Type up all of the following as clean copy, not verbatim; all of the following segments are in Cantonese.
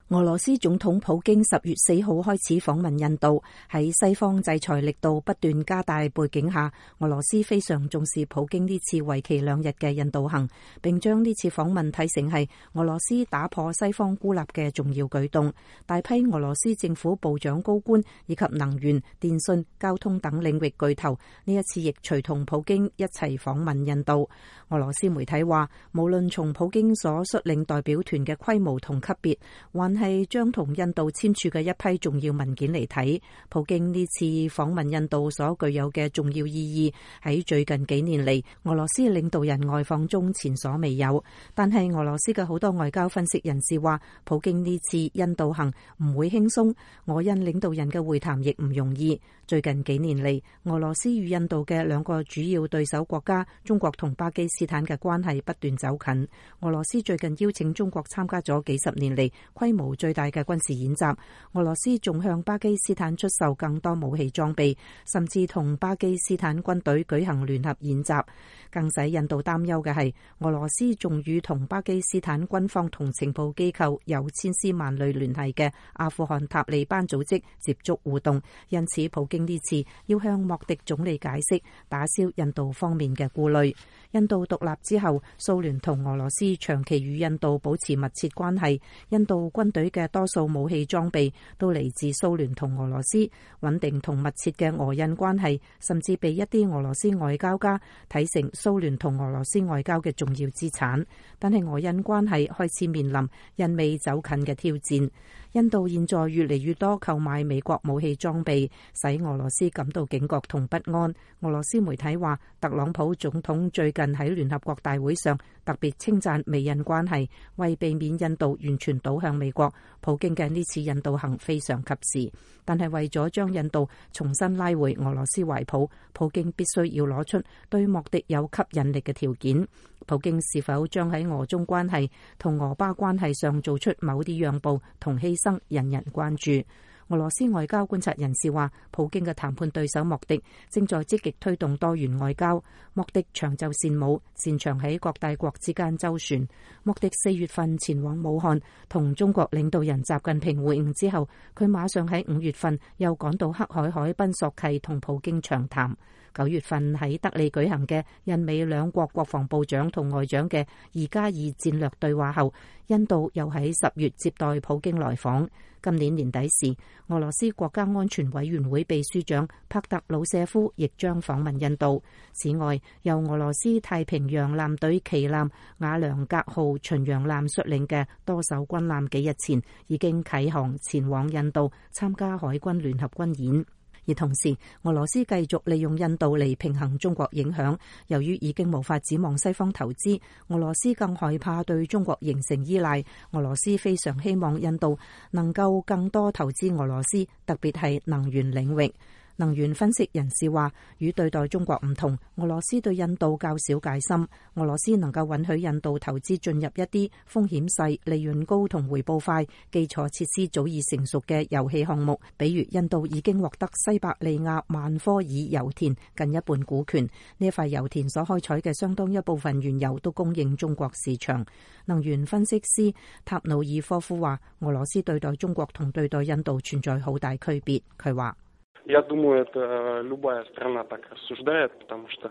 俄羅斯總統普京10月4號開始訪問印度，喺西方制裁力度不斷加大背景下，俄羅斯非常重視普京呢次為期2日嘅印度行，並將呢次訪問睇成係俄羅斯打破西方孤立嘅重要舉動。大批俄羅斯政府部長高官以及能源、電信、交通等領域巨頭呢一次亦隨同普京一齊訪問印度。俄羅斯媒體話，無論從普京所率領代表團嘅規模同級別，還係將同印度簽署嘅一批重要文件嚟睇，普京呢次訪問印度所具有嘅重要意義，喺最近幾年嚟俄羅斯領導人外訪中前所未有。但係俄羅斯嘅好多外交分析人士話，普京呢次印度行唔會輕鬆，俄印領導人嘅會談亦唔容易。最近幾年嚟，俄羅斯與印度嘅兩個主要對手國家中國同巴基斯坦嘅關係不斷走近。俄羅斯最近邀請中國參加咗幾十年嚟規模最大嘅軍事演習。俄羅斯仲向巴基斯坦出售更多武器裝備，甚至同巴基斯坦軍隊舉行聯合演習。更使印度擔憂嘅係，俄羅斯仲與同巴基斯坦軍方同情報機構有千絲萬縷聯繫嘅阿富汗塔利班組織接觸互動。因此普京呢次要向莫迪總理解釋，打消印度方面嘅顧慮。印度獨立之後，蘇聯同俄羅斯長期與印度保持密切關係，印度軍隊嘅多數武器裝備都嚟自蘇聯同俄羅斯。穩定同密切嘅俄印關係甚至被一啲俄羅斯外交家睇成蘇聯同俄羅斯外交嘅重要資產。但係俄印關係開始面臨印美走近嘅挑戰。印度現在越嚟越多購買美國武器裝備，使俄羅斯感到警覺同不安。俄羅斯媒體話，特朗普總統最近喺聯合國大會上特別稱讚美印關係，為避免印度完全倒向美國，普京嘅呢次印度行非常及時。但係為咗將印度重新拉回俄羅斯懷抱，普京必須要攞出對莫迪有吸引力嘅條件。普京是否將喺俄中關係同俄巴關係上做出某啲讓步同犧牲，引人關注。俄羅斯外交觀察人士話，普京嘅談判對手莫迪正在積極推動多元外交。莫迪長袖善舞，擅長喺各大國之間周旋。莫迪4月份前往武漢同中國領導人習近平會晤之後，佢馬上喺5月份又趕到黑海海濱索契同普京長談。9月份喺德里舉行嘅印美兩國國防部長同外長嘅2+2戰略對話後，印度又喺10月接待普京來訪。今年年底時，俄羅斯國家安全委員會秘書長帕特魯舍夫亦將訪問印度。此外，由俄羅斯太平洋艦隊旗艦瓦良格號巡洋艦率領嘅多艘軍艦幾日前已經啟航前往印度參加海軍聯合軍演。而同時，俄羅斯繼續利用印度嚟平衡中國影響。由於已經無法指望西方投資，俄羅斯更害怕對中國形成依賴。俄羅斯非常希望印度能夠更多投資俄羅斯，特別係能源領域。能源分析人士話，與對待中國唔同，俄羅斯對印度較少戒心。俄羅斯能夠允許印度投資進入一啲風險細、利潤高同回報快、基礎設施早已成熟嘅油氣項目，比如印度已經獲得西伯利亞曼科爾油田近一半股權。呢一塊油田所開採嘅相當一部分原油都供應中國市場。能源分析師塔努爾科夫話，俄羅斯對待中國同對待印度存在好大區別。佢話， Я думаю, это любая страна так рассуждает, потому что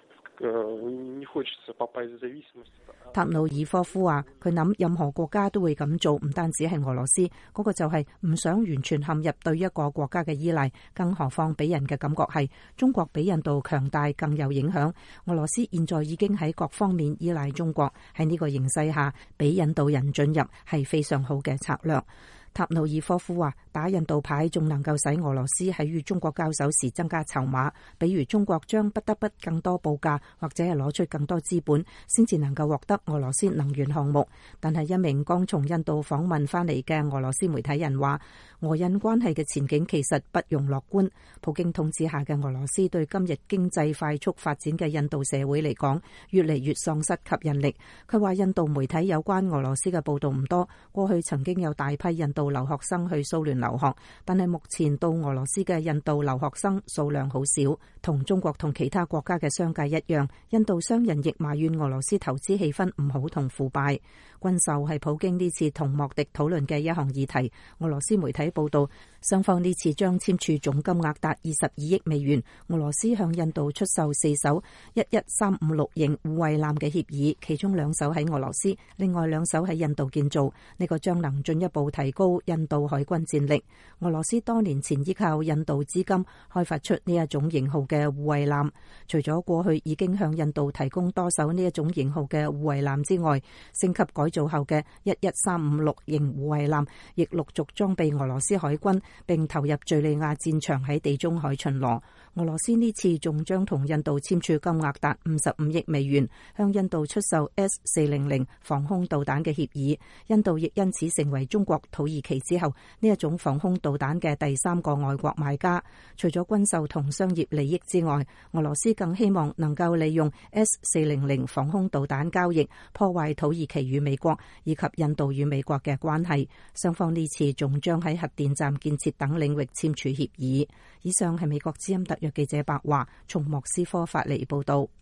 не хочется попасть в зависимость. 塔努爾科夫話，佢諗任何國家都會咁做，唔單止係俄羅斯，嗰個就係唔想完全陷入對一個國家嘅依賴，更何況俾人嘅感覺係中國比印度強大更有影響。俄羅斯現在已經喺各方面依賴中國，喺呢個形勢下，俾印度人進入係非常好嘅策略。塔努爾科夫話，打印度牌仲能夠使俄羅斯喺與中國交手時增加籌碼，比如中國將不得不更多報價，或者係攞出更多資本，先至能夠獲得俄羅斯能源項目。但係一名剛從印度訪問翻嚟嘅俄羅斯媒體人話，俄印關係嘅前景其實不容樂觀。普京統治下嘅俄羅斯對今日經濟快速發展嘅印度社會嚟講，越嚟越喪失吸引力。佢話印度媒體有關俄羅斯嘅報道唔多，過去曾經有大批印度度留學生去蘇聯留學，但係目前到俄羅斯嘅印度留學生數量好少。同中國同其他國家嘅商界一樣，印度商人亦埋怨俄羅斯投資氣氛唔好同腐敗。軍售係普京呢次同莫迪討論嘅一項議題。俄羅斯媒體報道，雙方呢次將簽署總金額達22億美元。俄羅斯向印度出售4艘11356型護衛艦嘅協議，其中2艘喺俄羅斯，另外2艘喺印度建造。呢個將能進一步提高印度海軍戰力。俄羅斯多年前依靠印度資金開發出呢一種型號嘅護衛艦，除咗過去已經向印度提供多艘呢一種型號嘅護衛艦之外，升級改造後嘅11356型護衛艦亦陸續裝備俄羅斯海軍，並投入敘利亞戰場喺地中海巡邏。俄羅斯呢次仲將同印度簽署金額達55億美元，向印度出售 S-400防空導彈嘅協議。印度亦因此成為中國、土耳其之後呢一種防空導彈嘅第3個外國買家。除咗軍售同商業利益之外，俄羅斯更希望能夠利用 S-400防空導彈交易，破壞土耳其與美國以及印度與美國嘅關係。雙方呢次仲將喺核電站建設等領域簽署協議。以上係美國之音特約記者白華從莫斯科發嚟報道。